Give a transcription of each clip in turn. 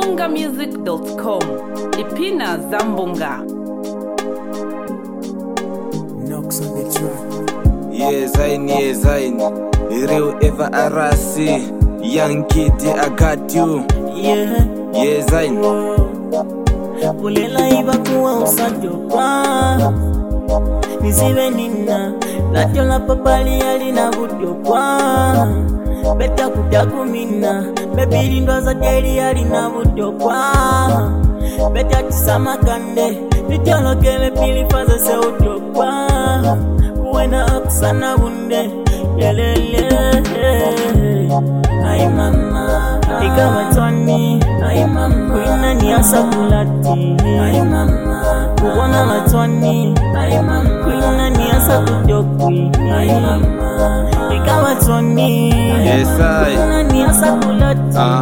bungamusic.com. Ipina Zambunga. Knocks on the track. Yes, I real ever arasi. Young kitty, I got you. Yeah. Yes, I Kulela iba kuwa usajopa Nisiwe nina Latyo la papali alina butopa Beta kutakumina Bebili ndoza deri alina butopa Beta tisama kande Nitiolo kele pili faza se utopa Kuwena akusana bunde Yelele Ay mama Ikawa toni Ay mama Kuina ni asa kulati Ay mama Kuona matoni Ay mama Kuina ni asa kujokwi Ay mama Ikawa toni Yes, Kuina ni asa kulati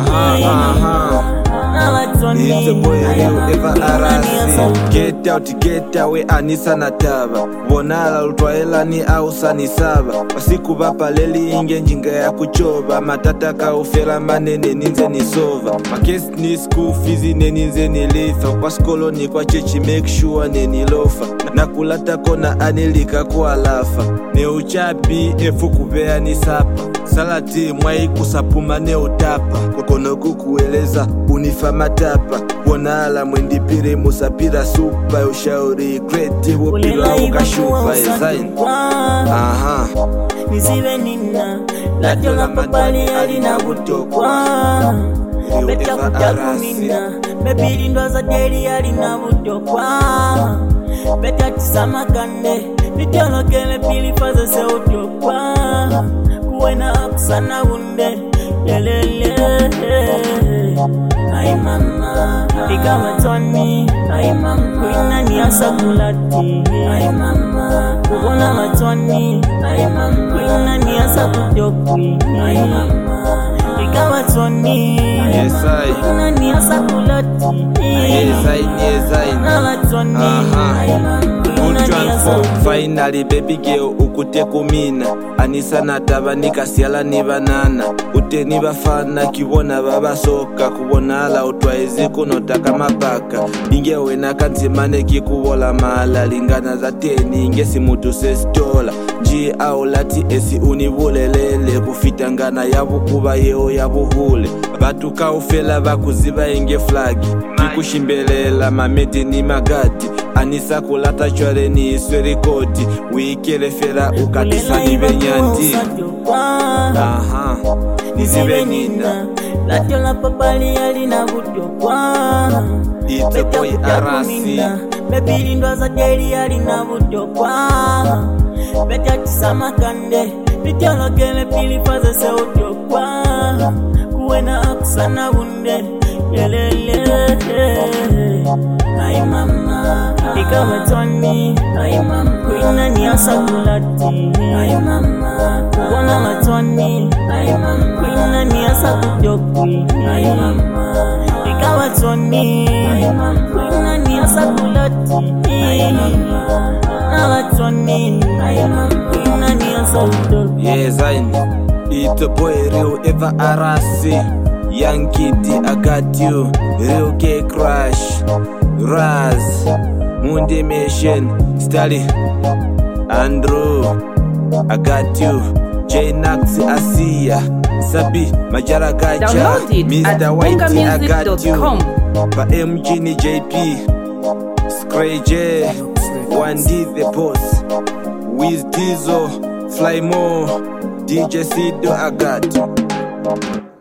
It's a boy real ever arasi. Get out we anisa na taba. Bonala utwaela ni ausa ni saba. Wasiku bapa leli inge njinga ya kuchoba. Matata ka ufela manene ninze ni sova. Makesi ni school fees ninze ni lifa. Kwa skolo ni kwa chechi make sure neni lofa. Na kulata kona anilika kwa lafa. Ne uchapi efu kubea ni sapa. Salati mwai kusapuma ne utapa. Kokono kukueleza unifa matapa. Bonala mwendi pire musapira supa. Ushauri kreti wopira ukashupa ezain. Nisiwe nina Latyo la papali alina butokwa Beta kutakumina Bebili ndoza deri alina butokwa Beta tisama kande Nitiolo kele pili faza se utokwa Kuwena akusana bunde Yelele Ay mama Ikawa toni Ay mama Kuina ni asa kulati Ay mama Kuona matoni Ay mama Kuina ni asa kujokwi Ay mama Ikawa toni Yes, I Kuina ni asa kulati Yes, I Kuona matoni Ay mama Good one for finally baby girl ukute kumina. Anisa na taba nikasiala ni banana. Ute ni bafana kibona baba soka. Kubona ala utwaezi kunotaka mapaka. Inge wena kanzimane kikubola mala. Lingana za teni inge si mutu sestola. Ji au lati esi unibulelele. Kufitangana yabu kuba yeo yabu hule. Batu kaufela bakuziba inge flagi. Kikushimbelela mamedi ni magati. Anisa kulata chwale ni isweri koti. Wikele fera ukatisa ni benyanti. Nisiwe nina Latyo la papali alina butokwa It's a boy arasi. Bebili ndoza deri alina butokwa Beta tisama kande Nitiolo kele pili faza se utokwa Kuwena akusana bunde Yelele Ay mama Ikawa toni Ay mama Kuina ni asa kulati Ay mama Kuona matoni Ay mama Kuina ni asa kujokwi Ay mama Ikawa toni Ay mama Kuina ni asa kulati Ay mama Kuona matoni Ay mama Kuina ni asa kujokwi. Yes, I It's a boy real ever arasi. Young kitty, I got you. Real K Crash Raz Mundi Mission Stali Andrew, I got you. J Nax Asia Sabi Majara Gacha Download it at Mr. Whitey, I got you. bungamusic.com. Pa MG ni JP Scray J 1D the boss Wiz Dizo Fly Mo DJ Sido, I got you.